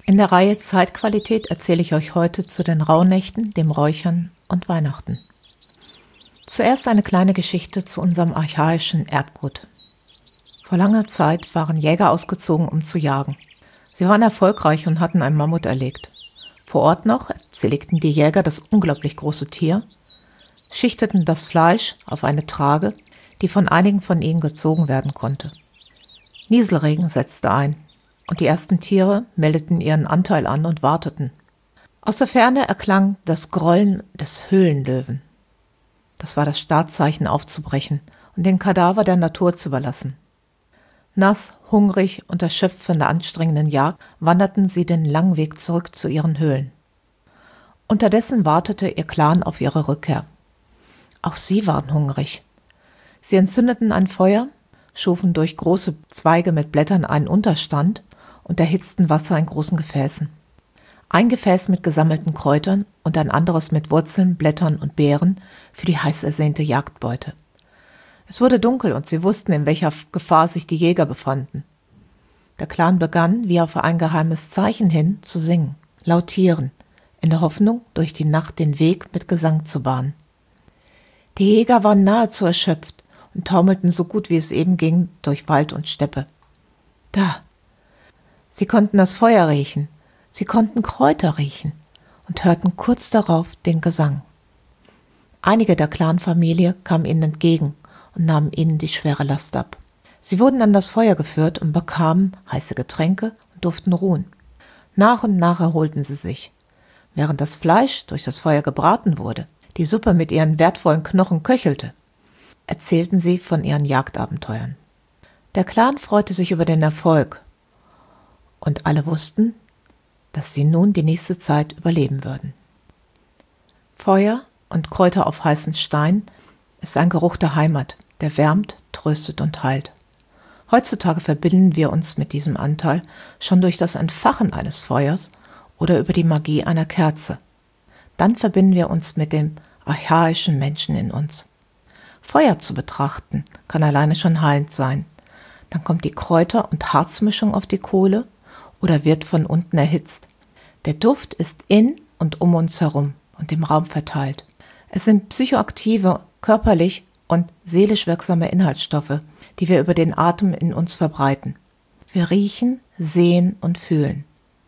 In der Reihe Zeitqualität erzähle ich euch heute zu den Rauhnächten, dem Räuchern und Weihnachten. Zuerst eine kleine Geschichte zu unserem archaischen Erbgut. Vor langer Zeit waren Jäger ausgezogen, um zu jagen. Sie waren erfolgreich und hatten ein Mammut erlegt. Vor Ort noch zerlegten die Jäger das unglaublich große Tier, schichteten das Fleisch auf eine Trage, die von einigen von ihnen gezogen werden konnte. Nieselregen setzte ein und die ersten Tiere meldeten ihren Anteil an und warteten. Aus der Ferne erklang das Grollen des Höhlenlöwen. Das war das Startzeichen aufzubrechen und den Kadaver der Natur zu überlassen. Nass, hungrig und erschöpft von der anstrengenden Jagd wanderten sie den langen Weg zurück zu ihren Höhlen. Unterdessen wartete ihr Clan auf ihre Rückkehr. Auch sie waren hungrig. Sie entzündeten ein Feuer, schufen durch große Zweige mit Blättern einen Unterstand und erhitzten Wasser in großen Gefäßen. Ein Gefäß mit gesammelten Kräutern und ein anderes mit Wurzeln, Blättern und Beeren für die heiß ersehnte Jagdbeute. Es wurde dunkel und sie wussten, in welcher Gefahr sich die Jäger befanden. Der Clan begann, wie auf ein geheimes Zeichen hin, zu singen, lautieren, in der Hoffnung, durch die Nacht den Weg mit Gesang zu bahnen. Die Jäger waren nahezu erschöpft und taumelten so gut wie es eben ging durch Wald und Steppe. Da! Sie konnten das Feuer riechen, sie konnten Kräuter riechen und hörten kurz darauf den Gesang. Einige der Clanfamilie kamen ihnen entgegen und nahmen ihnen die schwere Last ab. Sie wurden an das Feuer geführt und bekamen heiße Getränke und durften ruhen. Nach und nach erholten sie sich. Während das Fleisch durch das Feuer gebraten wurde, die Suppe mit ihren wertvollen Knochen köchelte, erzählten sie von ihren Jagdabenteuern. Der Clan freute sich über den Erfolg und alle wussten, dass sie nun die nächste Zeit überleben würden. Feuer und Kräuter auf heißen Stein ist ein Geruch der Heimat, der wärmt, tröstet und heilt. Heutzutage verbinden wir uns mit diesem Anteil schon durch das Entfachen eines Feuers oder über die Magie einer Kerze. Dann verbinden wir uns mit dem archaischen Menschen in uns. Feuer zu betrachten kann alleine schon heilend sein. Dann kommt die Kräuter- und Harzmischung auf die Kohle oder wird von unten erhitzt. Der Duft ist in und um uns herum und im Raum verteilt. Es sind psychoaktive, körperlich und seelisch wirksame Inhaltsstoffe, die wir über den Atem in uns verbreiten. Wir riechen, sehen und fühlen.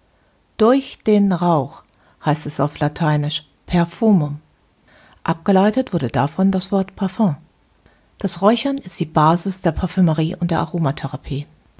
Durch den Rauch heißt es auf Lateinisch Perfumum. Abgeleitet wurde davon das Wort Parfum. Das Räuchern ist die Basis der Parfümerie und der Aromatherapie.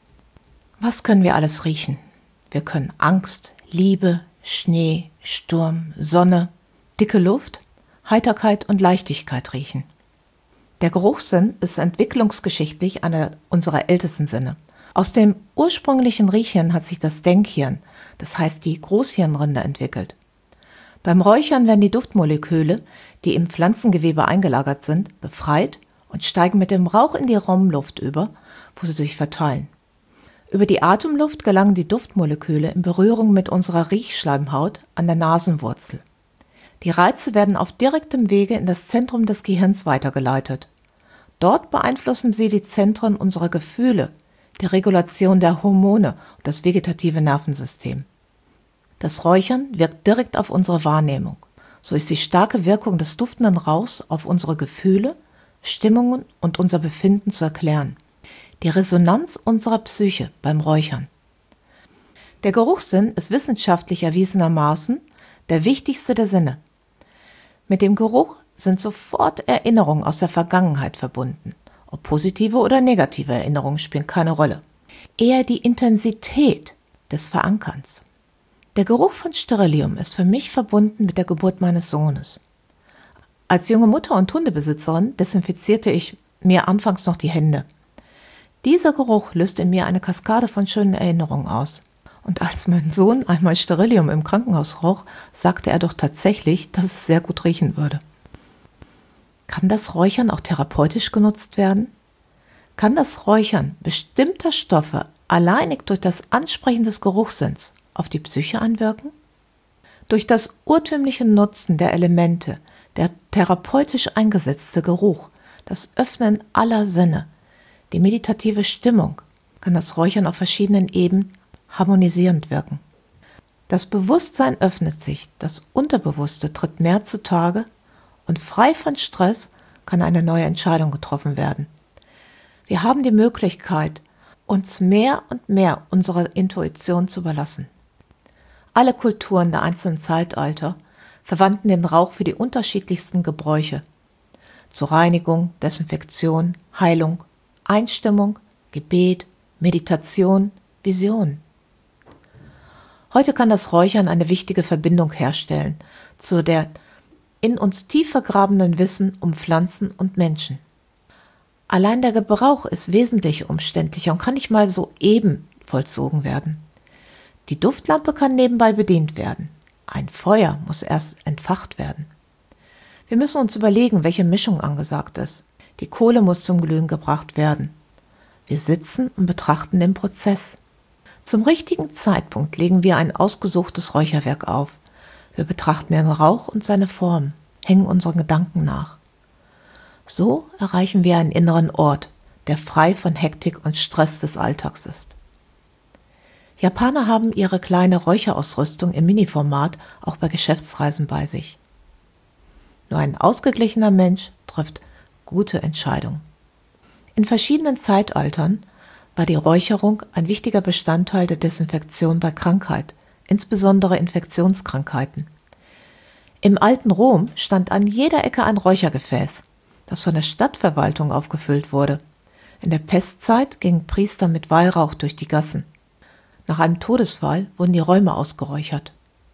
Was können wir alles riechen? Wir können Angst, Liebe, Schnee, Sturm, Sonne, dicke Luft, Heiterkeit und Leichtigkeit riechen. Der Geruchssinn ist entwicklungsgeschichtlich einer unserer ältesten Sinne. Aus dem ursprünglichen Riechhirn hat sich das Denkhirn, das heißt die Großhirnrinde, entwickelt. Beim Räuchern werden die Duftmoleküle, die im Pflanzengewebe eingelagert sind, befreit und steigen mit dem Rauch in die Raumluft über, wo sie sich verteilen. Über die Atemluft gelangen die Duftmoleküle in Berührung mit unserer Riechschleimhaut an der Nasenwurzel. Die Reize werden auf direktem Wege in das Zentrum des Gehirns weitergeleitet. Dort beeinflussen sie die Zentren unserer Gefühle, die Regulation der Hormone und das vegetative Nervensystem. Das Räuchern wirkt direkt auf unsere Wahrnehmung. So ist die starke Wirkung des duftenden Rauchs auf unsere Gefühle, Stimmungen und unser Befinden zu erklären. Die Resonanz unserer Psyche beim Räuchern. Der Geruchssinn ist wissenschaftlich erwiesenermaßen der wichtigste der Sinne. Mit dem Geruch sind sofort Erinnerungen aus der Vergangenheit verbunden. Ob positive oder negative Erinnerungen spielen keine Rolle. Eher die Intensität des Verankerns. Der Geruch von Sterilium ist für mich verbunden mit der Geburt meines Sohnes. Als junge Mutter und Hundebesitzerin desinfizierte ich mir anfangs noch die Hände. Dieser Geruch löst in mir eine Kaskade von schönen Erinnerungen aus. Und als mein Sohn einmal Sterilium im Krankenhaus roch, sagte er doch tatsächlich, dass es sehr gut riechen würde. Kann das Räuchern auch therapeutisch genutzt werden? Kann das Räuchern bestimmter Stoffe alleinig durch das Ansprechen des Geruchssinns auf die Psyche einwirken? Durch das urtümliche Nutzen der Elemente, der therapeutisch eingesetzte Geruch, das Öffnen aller Sinne, die meditative Stimmung, kann das Räuchern auf verschiedenen Ebenen harmonisierend wirken. Das Bewusstsein öffnet sich, das Unterbewusste tritt mehr zutage und frei von Stress kann eine neue Entscheidung getroffen werden. Wir haben die Möglichkeit, uns mehr und mehr unserer Intuition zu überlassen. Alle Kulturen der einzelnen Zeitalter verwandten den Rauch für die unterschiedlichsten Gebräuche. Zur Reinigung, Desinfektion, Heilung, Einstimmung, Gebet, Meditation, Vision. Heute kann das Räuchern eine wichtige Verbindung herstellen zu der in uns tief vergrabenen Wissen um Pflanzen und Menschen. Allein der Gebrauch ist wesentlich umständlicher und kann nicht mal so eben vollzogen werden. Die Duftlampe kann nebenbei bedient werden. Ein Feuer muss erst entfacht werden. Wir müssen uns überlegen, welche Mischung angesagt ist. Die Kohle muss zum Glühen gebracht werden. Wir sitzen und betrachten den Prozess. Zum richtigen Zeitpunkt legen wir ein ausgesuchtes Räucherwerk auf. Wir betrachten den Rauch und seine Form, hängen unseren Gedanken nach. So erreichen wir einen inneren Ort, der frei von Hektik und Stress des Alltags ist. Japaner haben ihre kleine Räucherausrüstung im Mini-Format auch bei Geschäftsreisen bei sich. Nur ein ausgeglichener Mensch trifft gute Entscheidungen. In verschiedenen Zeitaltern war die Räucherung ein wichtiger Bestandteil der Desinfektion bei Krankheit, insbesondere Infektionskrankheiten. Im alten Rom stand an jeder Ecke ein Räuchergefäß, das von der Stadtverwaltung aufgefüllt wurde. In der Pestzeit gingen Priester mit Weihrauch durch die Gassen. Nach einem Todesfall wurden die Räume ausgeräuchert.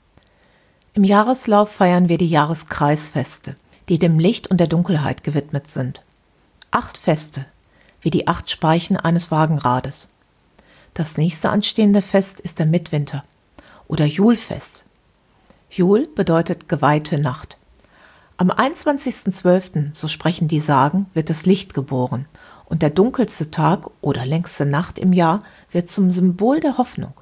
Im Jahreslauf feiern wir die Jahreskreisfeste, die dem Licht und der Dunkelheit gewidmet sind. 8 Feste, wie die 8 Speichen eines Wagenrades. Das nächste anstehende Fest ist der Mitwinter oder Julfest. Jul bedeutet geweihte Nacht. Am 21.12., so sprechen die Sagen, wird das Licht geboren und der dunkelste Tag oder längste Nacht im Jahr wird zum Symbol der Hoffnung.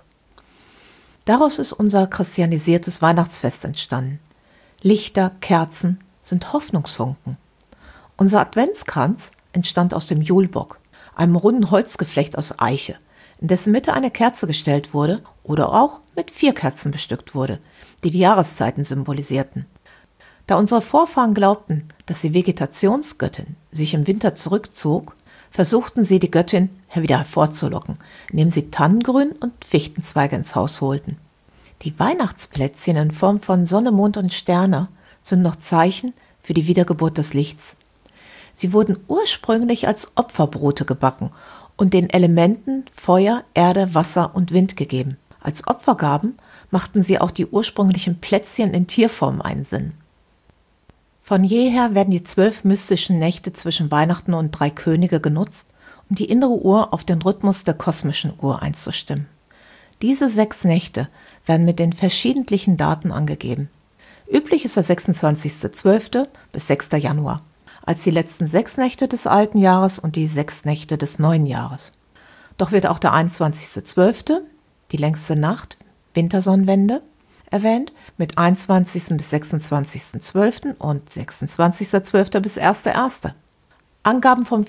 Daraus ist unser christianisiertes Weihnachtsfest entstanden. Lichter, Kerzen sind Hoffnungsfunken. Unser Adventskranz entstand aus dem Julbock, einem runden Holzgeflecht aus Eiche, in dessen Mitte eine Kerze gestellt wurde oder auch mit 4 Kerzen bestückt wurde, die die Jahreszeiten symbolisierten. Da unsere Vorfahren glaubten, dass die Vegetationsgöttin sich im Winter zurückzog, versuchten sie, die Göttin wieder hervorzulocken, indem sie Tannengrün und Fichtenzweige ins Haus holten. Die Weihnachtsplätzchen in Form von Sonne, Mond und Sterne sind noch Zeichen für die Wiedergeburt des Lichts. Sie wurden ursprünglich als Opferbrote gebacken und den Elementen Feuer, Erde, Wasser und Wind gegeben. Als Opfergaben machten sie auch die ursprünglichen Plätzchen in Tierform einen Sinn. Von jeher werden die 12 mystischen Nächte zwischen Weihnachten und 3 Könige genutzt, um die innere Uhr auf den Rhythmus der kosmischen Uhr einzustimmen. Diese 6 Nächte werden mit den verschiedentlichen Daten angegeben. Üblich ist der 26.12. bis 6. Januar, als die letzten 6 Nächte des alten Jahres und die 6 Nächte des neuen Jahres. Doch wird auch der 21.12., die längste Nacht, Wintersonnenwende, erwähnt, mit 21. bis 26.12. und 26.12. bis 1.1. Angaben vom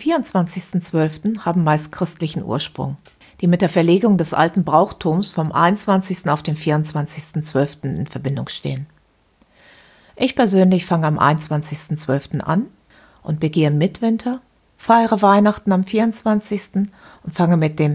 24.12. haben meist christlichen Ursprung, die mit der Verlegung des alten Brauchtums vom 21. auf den 24.12. in Verbindung stehen. Ich persönlich fange am 21.12. an und begehe Mitwinter, feiere Weihnachten am 24. und fange mit dem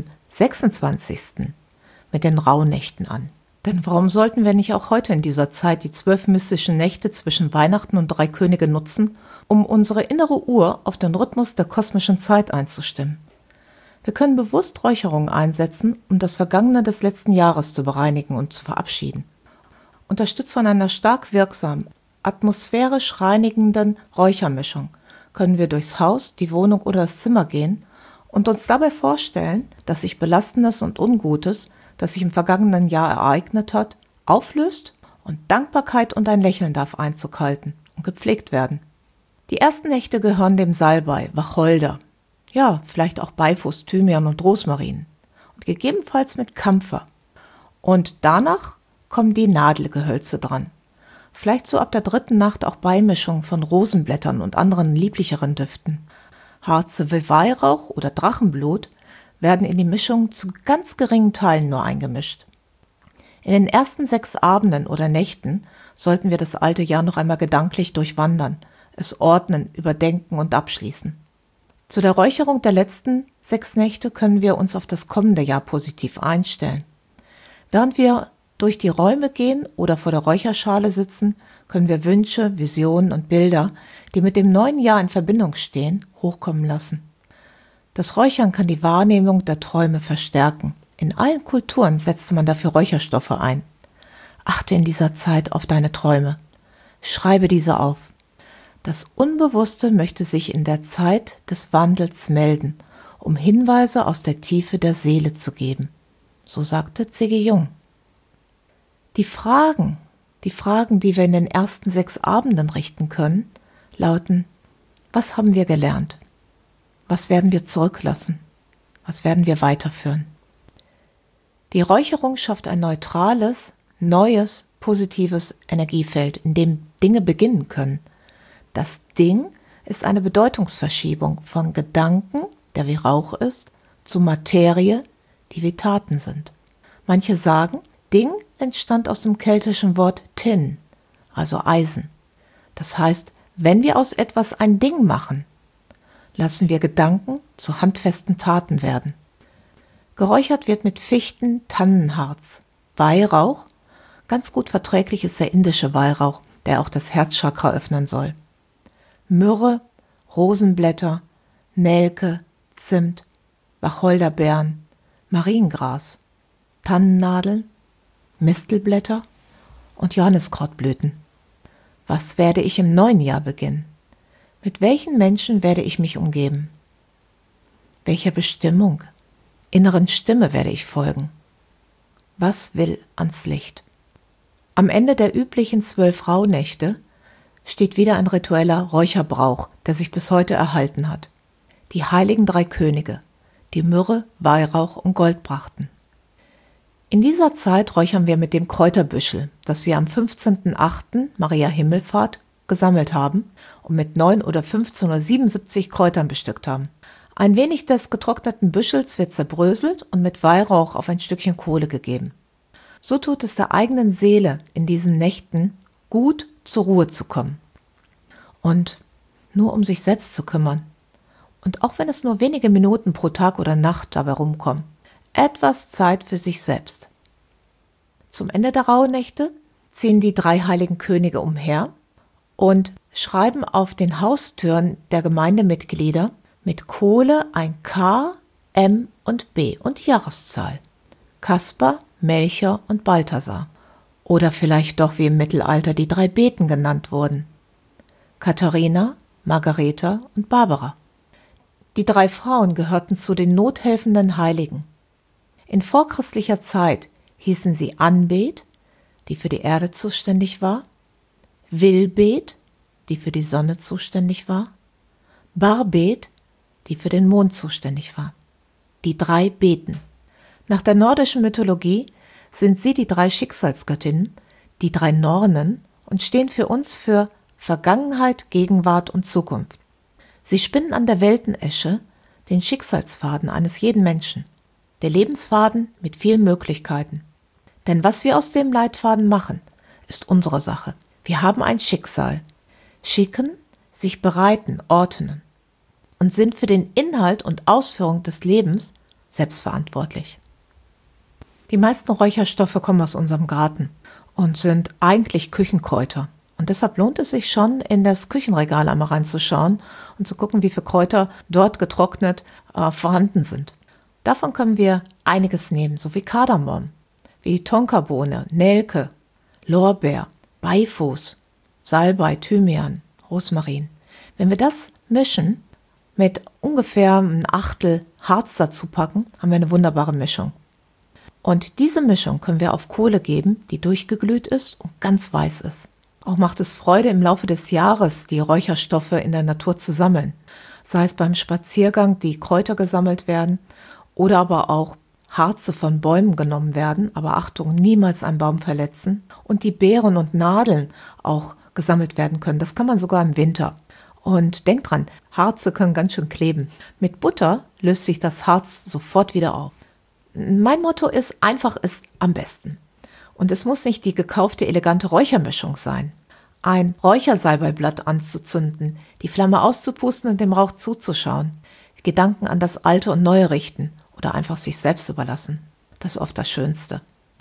26. mit den Rauhnächten an. Denn warum sollten wir nicht auch heute in dieser Zeit die 12 mystischen Nächte zwischen Weihnachten und 3 Könige nutzen, um unsere innere Uhr auf den Rhythmus der kosmischen Zeit einzustimmen? Wir können bewusst Räucherungen einsetzen, um das Vergangene des letzten Jahres zu bereinigen und zu verabschieden. Unterstützt von einer stark wirksamen, atmosphärisch reinigenden Räuchermischung können wir durchs Haus, die Wohnung oder das Zimmer gehen und uns dabei vorstellen, dass sich Belastendes und Ungutes, das sich im vergangenen Jahr ereignet hat, auflöst und Dankbarkeit und ein Lächeln darf Einzug halten und gepflegt werden. Die ersten Nächte gehören dem Salbei, Wacholder, ja, vielleicht auch Beifuß, Thymian und Rosmarin und gegebenenfalls mit Kampfer. Und danach kommen die Nadelgehölze dran. Vielleicht so ab der 3. Nacht auch Beimischung von Rosenblättern und anderen lieblicheren Düften. Harze wie Weihrauch oder Drachenblut werden in die Mischung zu ganz geringen Teilen nur eingemischt. In den ersten 6 Abenden oder Nächten sollten wir das alte Jahr noch einmal gedanklich durchwandern, es ordnen, überdenken und abschließen. Zu der Räucherung der letzten 6 Nächte können wir uns auf das kommende Jahr positiv einstellen. Während wir durch die Räume gehen oder vor der Räucherschale sitzen, können wir Wünsche, Visionen und Bilder, die mit dem neuen Jahr in Verbindung stehen, hochkommen lassen. Das Räuchern kann die Wahrnehmung der Träume verstärken. In allen Kulturen setzte man dafür Räucherstoffe ein. Achte in dieser Zeit auf deine Träume. Schreibe diese auf. Das Unbewusste möchte sich in der Zeit des Wandels melden, um Hinweise aus der Tiefe der Seele zu geben. So sagte C.G. Jung. Die Fragen, die wir in den ersten 6 Abenden richten können, lauten: Was haben wir gelernt? Was werden wir zurücklassen? Was werden wir weiterführen? Die Räucherung schafft ein neutrales, neues, positives Energiefeld, in dem Dinge beginnen können. Das Ding ist eine Bedeutungsverschiebung von Gedanken, der wie Rauch ist, zu Materie, die wie Taten sind. Manche sagen, Ding entstand aus dem keltischen Wort tin, also Eisen. Das heißt, wenn wir aus etwas ein Ding machen, lassen wir Gedanken zu handfesten Taten werden. Geräuchert wird mit Fichten, Tannenharz, Weihrauch. Ganz gut verträglich ist der indische Weihrauch, der auch das Herzchakra öffnen soll. Myrrhe, Rosenblätter, Nelke, Zimt, Wacholderbeeren, Mariengras, Tannennadeln, Mistelblätter und Johanniskrautblüten. Was werde ich im neuen Jahr beginnen? Mit welchen Menschen werde ich mich umgeben? Welcher Bestimmung, inneren Stimme werde ich folgen? Was will ans Licht? Am Ende der üblichen 12 Rauhnächte steht wieder ein ritueller Räucherbrauch, der sich bis heute erhalten hat. Die heiligen 3 Könige, die Myrrhe, Weihrauch und Gold brachten. In dieser Zeit räuchern wir mit dem Kräuterbüschel, das wir am 15.08. Maria Himmelfahrt gesammelt haben und mit 9 oder 15 oder 77 Kräutern bestückt haben. Ein wenig des getrockneten Büschels wird zerbröselt und mit Weihrauch auf ein Stückchen Kohle gegeben. So tut es der eigenen Seele in diesen Nächten gut, zur Ruhe zu kommen. Und nur um sich selbst zu kümmern. Und auch wenn es nur wenige Minuten pro Tag oder Nacht dabei rumkommen, etwas Zeit für sich selbst. Zum Ende der Rauhnächte ziehen die 3 heiligen Könige umher und schreiben auf den Haustüren der Gemeindemitglieder mit Kohle ein K, M und B und die Jahreszahl. Kaspar, Melchior und Balthasar. Oder vielleicht doch wie im Mittelalter die 3 Beten genannt wurden. Katharina, Margareta und Barbara. Die 3 Frauen gehörten zu den nothelfenden Heiligen. In vorchristlicher Zeit hießen sie Anbet, die für die Erde zuständig war, Wilbet, die für die Sonne zuständig war, Barbet, die für den Mond zuständig war. Die 3 Beten. Nach der nordischen Mythologie sind sie die 3 Schicksalsgöttinnen, die 3 Nornen und stehen für uns für Vergangenheit, Gegenwart und Zukunft. Sie spinnen an der Weltenesche den Schicksalsfaden eines jeden Menschen. Der Lebensfaden mit vielen Möglichkeiten. Denn was wir aus dem Leitfaden machen, ist unsere Sache. Wir haben ein Schicksal. Schicken, sich bereiten, ordnen. Und sind für den Inhalt und Ausführung des Lebens selbstverantwortlich. Die meisten Räucherstoffe kommen aus unserem Garten und sind eigentlich Küchenkräuter. Und deshalb lohnt es sich schon, in das Küchenregal einmal reinzuschauen und zu gucken, wie viele Kräuter dort getrocknet vorhanden sind. Davon können wir einiges nehmen, so wie Kardamom, wie Tonkabohne, Nelke, Lorbeer, Beifuß, Salbei, Thymian, Rosmarin. Wenn wir das mischen, mit ungefähr ein Achtel Harz dazu packen, haben wir eine wunderbare Mischung. Und diese Mischung können wir auf Kohle geben, die durchgeglüht ist und ganz weiß ist. Auch macht es Freude, im Laufe des Jahres die Räucherstoffe in der Natur zu sammeln. Sei es beim Spaziergang, die Kräuter gesammelt werden, oder aber auch Harze von Bäumen genommen werden, aber Achtung, niemals einen Baum verletzen. Und die Beeren und Nadeln auch gesammelt werden können. Das kann man sogar im Winter. Und denkt dran, Harze können ganz schön kleben. Mit Butter löst sich das Harz sofort wieder auf. Mein Motto ist, einfach ist am besten. Und es muss nicht die gekaufte elegante Räuchermischung sein. Ein Räuchersalbeiblatt anzuzünden, die Flamme auszupusten und dem Rauch zuzuschauen, Gedanken an das Alte und Neue richten oder einfach sich selbst überlassen. Das ist oft das Schönste.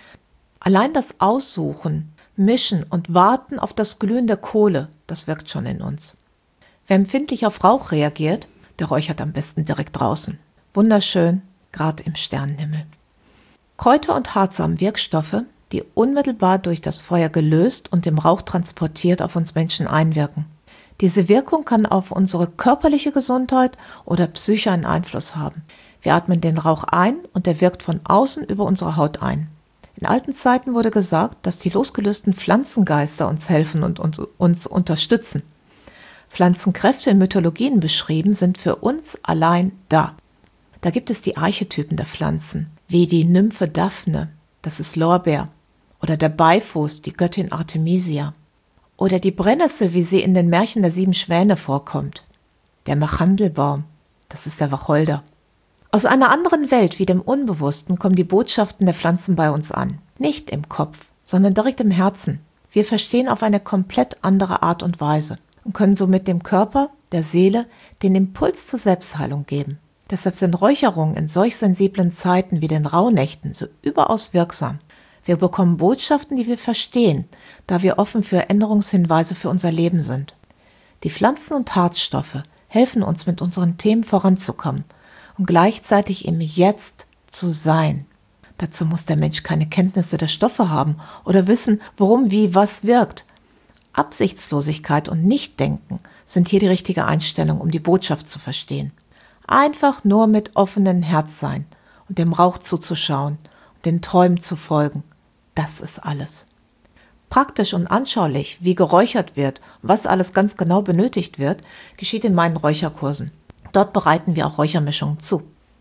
Allein das Aussuchen, Mischen und Warten auf das Glühen der Kohle, das wirkt schon in uns. Wer empfindlich auf Rauch reagiert, der räuchert am besten direkt draußen. Wunderschön, gerade im Sternenhimmel. Kräuter und Harze haben Wirkstoffe, die unmittelbar durch das Feuer gelöst und im Rauch transportiert auf uns Menschen einwirken. Diese Wirkung kann auf unsere körperliche Gesundheit oder Psyche einen Einfluss haben. Wir atmen den Rauch ein und er wirkt von außen über unsere Haut ein. In alten Zeiten wurde gesagt, dass die losgelösten Pflanzengeister uns helfen und uns unterstützen. Pflanzenkräfte in Mythologien beschrieben sind für uns allein da. Da gibt es die Archetypen der Pflanzen, wie die Nymphe Daphne, das ist Lorbeer, oder der Beifuß, die Göttin Artemisia, oder die Brennnessel, wie sie in den Märchen der 7 Schwäne vorkommt, der Machandelbaum, das ist der Wacholder. Aus einer anderen Welt wie dem Unbewussten kommen die Botschaften der Pflanzen bei uns an. Nicht im Kopf, sondern direkt im Herzen. Wir verstehen auf eine komplett andere Art und Weise und können somit dem Körper, der Seele, den Impuls zur Selbstheilung geben. Deshalb sind Räucherungen in solch sensiblen Zeiten wie den Rauhnächten so überaus wirksam. Wir bekommen Botschaften, die wir verstehen, da wir offen für Änderungshinweise für unser Leben sind. Die Pflanzen und Harzstoffe helfen uns, mit unseren Themen voranzukommen und gleichzeitig im Jetzt zu sein. Dazu muss der Mensch keine Kenntnisse der Stoffe haben oder wissen, worum, wie, was wirkt. Absichtslosigkeit und Nichtdenken sind hier die richtige Einstellung, um die Botschaft zu verstehen. Einfach nur mit offenem Herz sein und dem Rauch zuzuschauen und den Träumen zu folgen. Das ist alles. Praktisch und anschaulich, wie geräuchert wird und was alles ganz genau benötigt wird, geschieht in meinen Räucherkursen. Dort bereiten wir auch Räuchermischungen zu.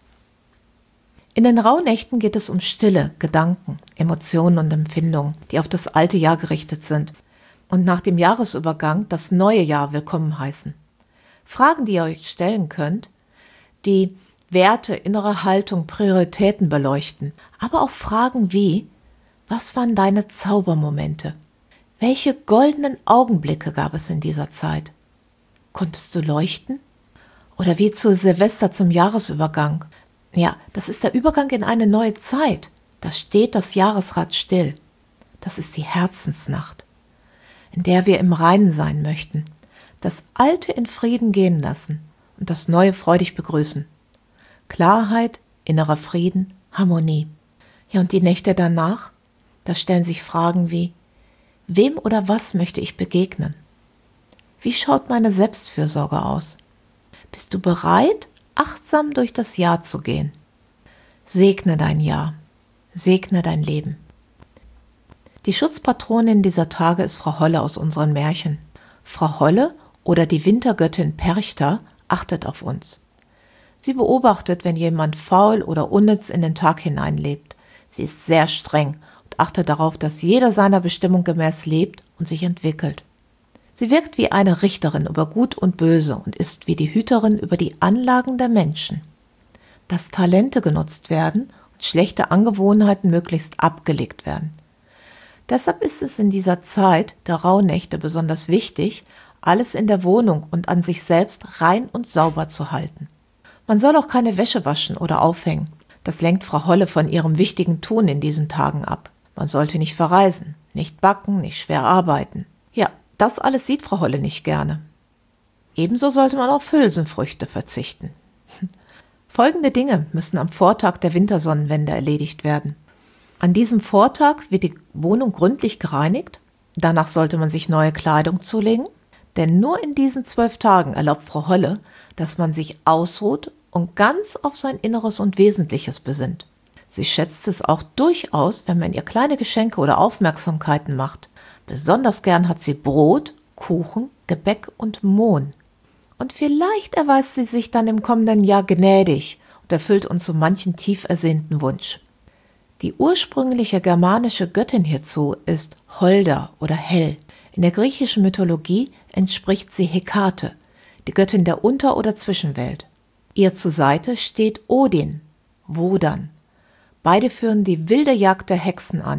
In den Rauhnächten geht es um Stille, Gedanken, Emotionen und Empfindungen, die auf das alte Jahr gerichtet sind und nach dem Jahresübergang das neue Jahr willkommen heißen. Fragen, die ihr euch stellen könnt, die Werte, innere Haltung, Prioritäten beleuchten, aber auch Fragen wie: Was waren deine Zaubermomente? Welche goldenen Augenblicke gab es in dieser Zeit? Konntest du leuchten? Oder wie zu Silvester zum Jahresübergang. Ja, das ist der Übergang in eine neue Zeit. Da steht das Jahresrad still. Das ist die Herzensnacht, in der wir im Reinen sein möchten, das Alte in Frieden gehen lassen und das Neue freudig begrüßen. Klarheit, innerer Frieden, Harmonie. Ja, und die Nächte danach? Da stellen sich Fragen wie: Wem oder was möchte ich begegnen? Wie schaut meine Selbstfürsorge aus? Bist du bereit, achtsam durch das Jahr zu gehen? Segne dein Jahr, segne dein Leben. Die Schutzpatronin dieser Tage ist Frau Holle aus unseren Märchen. Frau Holle oder die Wintergöttin Perchta achtet auf uns. Sie beobachtet, wenn jemand faul oder unnütz in den Tag hineinlebt. Sie ist sehr streng und achtet darauf, dass jeder seiner Bestimmung gemäß lebt und sich entwickelt. Sie wirkt wie eine Richterin über Gut und Böse und ist wie die Hüterin über die Anlagen der Menschen. Dass Talente genutzt werden und schlechte Angewohnheiten möglichst abgelegt werden. Deshalb ist es in dieser Zeit der Rauhnächte besonders wichtig, alles in der Wohnung und an sich selbst rein und sauber zu halten. Man soll auch keine Wäsche waschen oder aufhängen. Das lenkt Frau Holle von ihrem wichtigen Tun in diesen Tagen ab. Man sollte nicht verreisen, nicht backen, nicht schwer arbeiten. Ja, das alles sieht Frau Holle nicht gerne. Ebenso sollte man auf Hülsenfrüchte verzichten. Folgende Dinge müssen am Vortag der Wintersonnenwende erledigt werden. An diesem Vortag wird die Wohnung gründlich gereinigt. Danach sollte man sich neue Kleidung zulegen. Denn nur in diesen 12 Tagen erlaubt Frau Holle, dass man sich ausruht und ganz auf sein Inneres und Wesentliches besinnt. Sie schätzt es auch durchaus, wenn man ihr kleine Geschenke oder Aufmerksamkeiten macht. Besonders gern hat sie Brot, Kuchen, Gebäck und Mohn. Und vielleicht erweist sie sich dann im kommenden Jahr gnädig und erfüllt uns so manchen tief ersehnten Wunsch. Die ursprüngliche germanische Göttin hierzu ist Holder oder Hel. In der griechischen Mythologie entspricht sie Hekate, die Göttin der Unter- oder Zwischenwelt. Ihr zur Seite steht Odin, Wodan. Beide führen die wilde Jagd der Hexen an,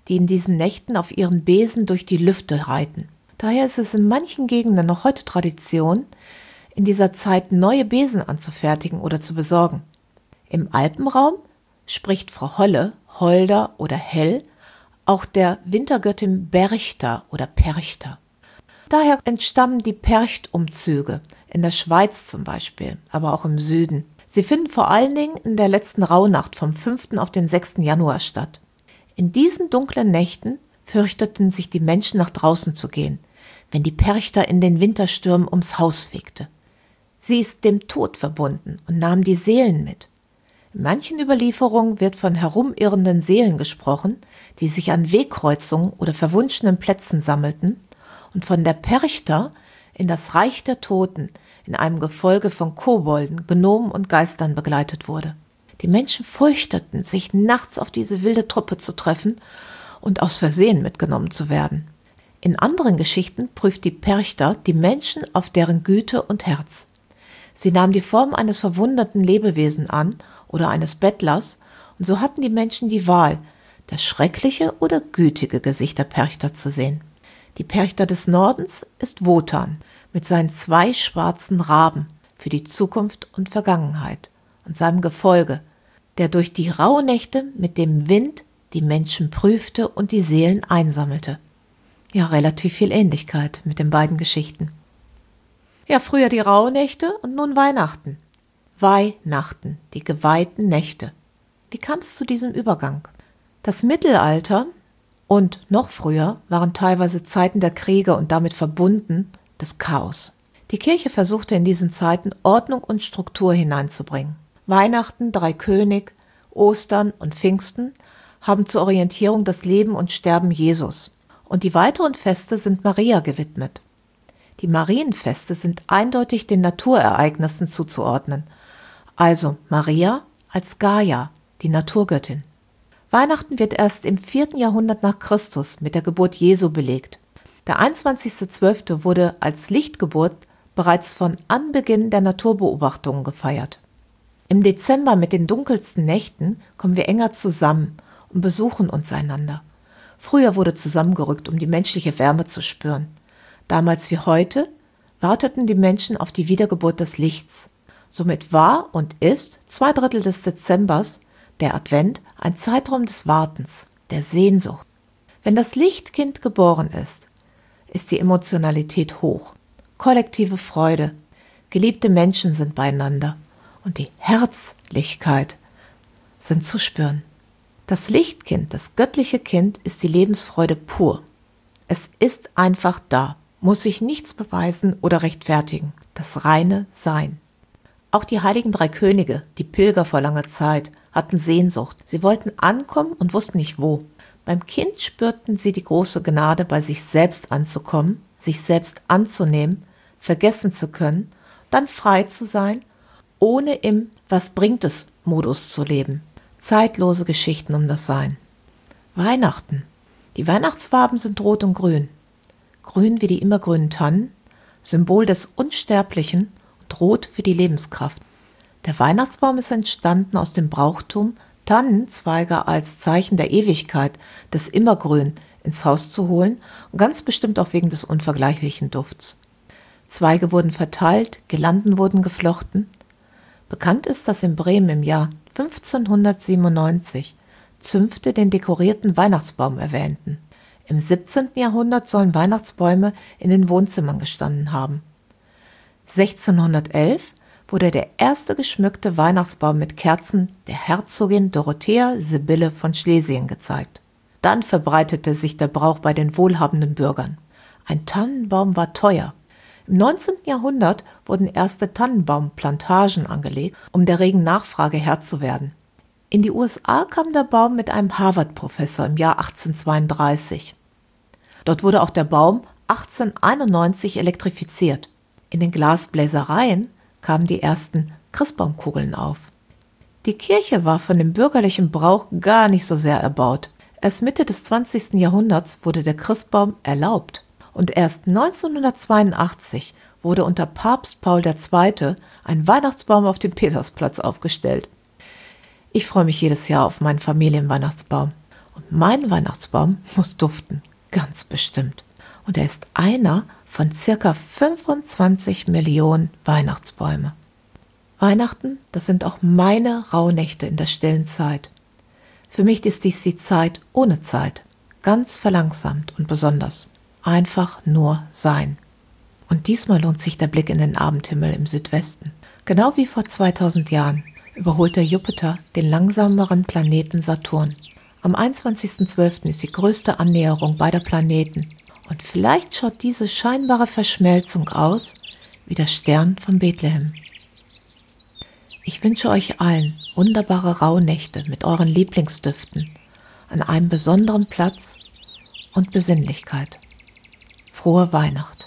die in diesen Nächten auf ihren Besen durch die Lüfte reiten. Daher ist es in manchen Gegenden noch heute Tradition, in dieser Zeit neue Besen anzufertigen oder zu besorgen. Im Alpenraum spricht Frau Holle, Holder oder Hell auch der Wintergöttin Berchta oder Perchta. Daher entstammen die Perchtumzüge, in der Schweiz zum Beispiel, aber auch im Süden. Sie finden vor allen Dingen in der letzten Rauhnacht vom 5. auf den 6. Januar statt. In diesen dunklen Nächten fürchteten sich die Menschen nach draußen zu gehen, wenn die Perchta in den Winterstürmen ums Haus fegte. Sie ist dem Tod verbunden und nahm die Seelen mit. In manchen Überlieferungen wird von herumirrenden Seelen gesprochen, die sich an Wegkreuzungen oder verwunschenen Plätzen sammelten und von der Perchta in das Reich der Toten in einem Gefolge von Kobolden, Gnomen und Geistern begleitet wurde. Die Menschen fürchteten, sich nachts auf diese wilde Truppe zu treffen und aus Versehen mitgenommen zu werden. In anderen Geschichten prüft die Perchta die Menschen auf deren Güte und Herz. Sie nahm die Form eines verwunderten Lebewesen an oder eines Bettlers, und so hatten die Menschen die Wahl, das schreckliche oder gütige Gesicht der Perchta zu sehen. Die Perchta des Nordens ist Wotan mit seinen 2 schwarzen Raben für die Zukunft und Vergangenheit und seinem Gefolge, der durch die Rauhnächte mit dem Wind die Menschen prüfte und die Seelen einsammelte. Ja, relativ viel Ähnlichkeit mit den beiden Geschichten. Ja, früher die Rauhnächte und nun Weihnachten. Weihnachten, die geweihten Nächte. Wie kam es zu diesem Übergang? Das Mittelalter und noch früher waren teilweise Zeiten der Kriege und damit verbunden des Chaos. Die Kirche versuchte in diesen Zeiten Ordnung und Struktur hineinzubringen. Weihnachten, Dreikönig, Ostern und Pfingsten haben zur Orientierung das Leben und Sterben Jesus. Und die weiteren Feste sind Maria gewidmet. Die Marienfeste sind eindeutig den Naturereignissen zuzuordnen, also Maria als Gaia, die Naturgöttin. Weihnachten wird erst im 4. Jahrhundert nach Christus mit der Geburt Jesu belegt. Der 21.12. wurde als Lichtgeburt bereits von Anbeginn der Naturbeobachtungen gefeiert. Im Dezember mit den dunkelsten Nächten kommen wir enger zusammen und besuchen uns einander. Früher wurde zusammengerückt, um die menschliche Wärme zu spüren. Damals wie heute warteten die Menschen auf die Wiedergeburt des Lichts. Somit war und ist 2/3 des Dezembers, der Advent, ein Zeitraum des Wartens, der Sehnsucht. Wenn das Lichtkind geboren ist, ist die Emotionalität hoch, kollektive Freude, geliebte Menschen sind beieinander und die Herzlichkeit sind zu spüren. Das Lichtkind, das göttliche Kind, ist die Lebensfreude pur. Es ist einfach da, muss sich nichts beweisen oder rechtfertigen. Das reine Sein. Auch die heiligen 3 Könige, die Pilger vor langer Zeit, hatten Sehnsucht. Sie wollten ankommen und wussten nicht wo. Beim Kind spürten sie die große Gnade, bei sich selbst anzukommen, sich selbst anzunehmen, vergessen zu können, dann frei zu sein, ohne im Was bringt es Modus zu leben. Zeitlose Geschichten um das Sein. Weihnachten. Die Weihnachtsfarben sind rot und grün. Grün wie die immergrünen Tannen, Symbol des Unsterblichen, und rot für die Lebenskraft. Der Weihnachtsbaum ist entstanden aus dem Brauchtum, Tannenzweige als Zeichen der Ewigkeit, des Immergrün, ins Haus zu holen und ganz bestimmt auch wegen des unvergleichlichen Dufts. Zweige wurden verteilt, Girlanden wurden geflochten. Bekannt ist, dass in Bremen im Jahr 1597 Zünfte den dekorierten Weihnachtsbaum erwähnten. Im 17. Jahrhundert sollen Weihnachtsbäume in den Wohnzimmern gestanden haben. 1611 wurde der erste geschmückte Weihnachtsbaum mit Kerzen der Herzogin Dorothea Sibylle von Schlesien gezeigt. Dann verbreitete sich der Brauch bei den wohlhabenden Bürgern. Ein Tannenbaum war teuer. Im 19. Jahrhundert wurden erste Tannenbaumplantagen angelegt, um der regen Nachfrage Herr zu werden. In die USA kam der Baum mit einem Harvard-Professor im Jahr 1832. Dort wurde auch der Baum 1891 elektrifiziert. In den Glasbläsereien kamen die ersten Christbaumkugeln auf. Die Kirche war von dem bürgerlichen Brauch gar nicht so sehr erbaut. Erst Mitte des 20. Jahrhunderts wurde der Christbaum erlaubt. Und erst 1982 wurde unter Papst Paul II. Ein Weihnachtsbaum auf dem Petersplatz aufgestellt. Ich freue mich jedes Jahr auf meinen Familienweihnachtsbaum. Und mein Weihnachtsbaum muss duften, ganz bestimmt. Und er ist einer von circa 25 Millionen Weihnachtsbäume. Weihnachten, das sind auch meine Rauhnächte in der stillen Zeit. Für mich ist dies die Zeit ohne Zeit, ganz verlangsamt und besonders. Einfach nur sein. Und diesmal lohnt sich der Blick in den Abendhimmel im Südwesten. Genau wie vor 2000 Jahren überholt der Jupiter den langsameren Planeten Saturn. Am 21.12. ist die größte Annäherung beider Planeten. Und vielleicht schaut diese scheinbare Verschmelzung aus wie der Stern von Bethlehem. Ich wünsche euch allen wunderbare Rauhnächte mit euren Lieblingsdüften an einem besonderen Platz und Besinnlichkeit. Frohe Weihnacht!